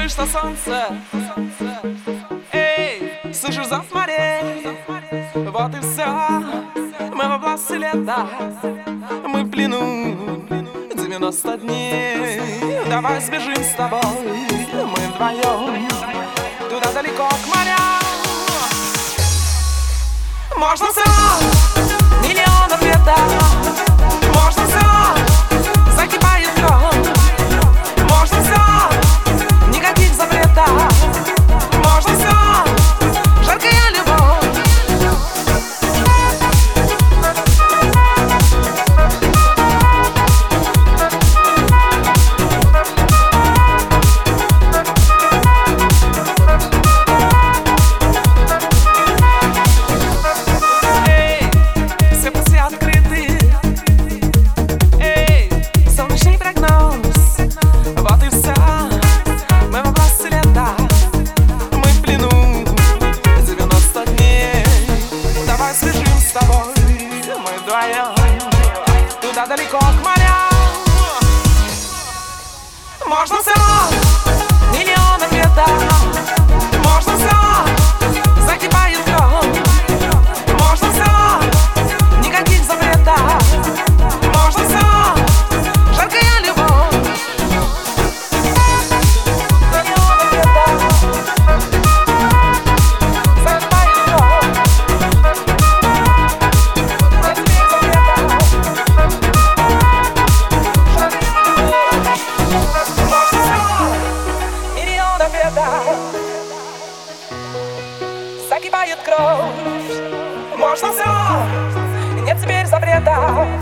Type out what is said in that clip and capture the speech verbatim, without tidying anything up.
видишь то солнце? Эй, слышишь зов морей? Вот и все, мы в области лета, мы в плену девяносто дней. Давай сбежим с тобой, мы вдвоем, туда далеко к морям. Можно все, миллион ответов. Можно все, закипает кровь. Можно все, никаких запретов. Можно все, жаркая любовь. Эй, все пути открыты. Эй, солнечный прогноз. Вот и все, мы в области лета, мы в плену девяносто дней. Давай сбежим с тобой, мы вдвоем, туда далеко к морям. Можно все, миллион ответов. Можно все, закипает кровь. Можно все, никаких запретов. Можно все, жаркая любовь. Миллион ответов. Закипает кровь. Никаких запретов. Можно все, миллион ответов. Закипает кровь. Можно все, нет теперь запрета.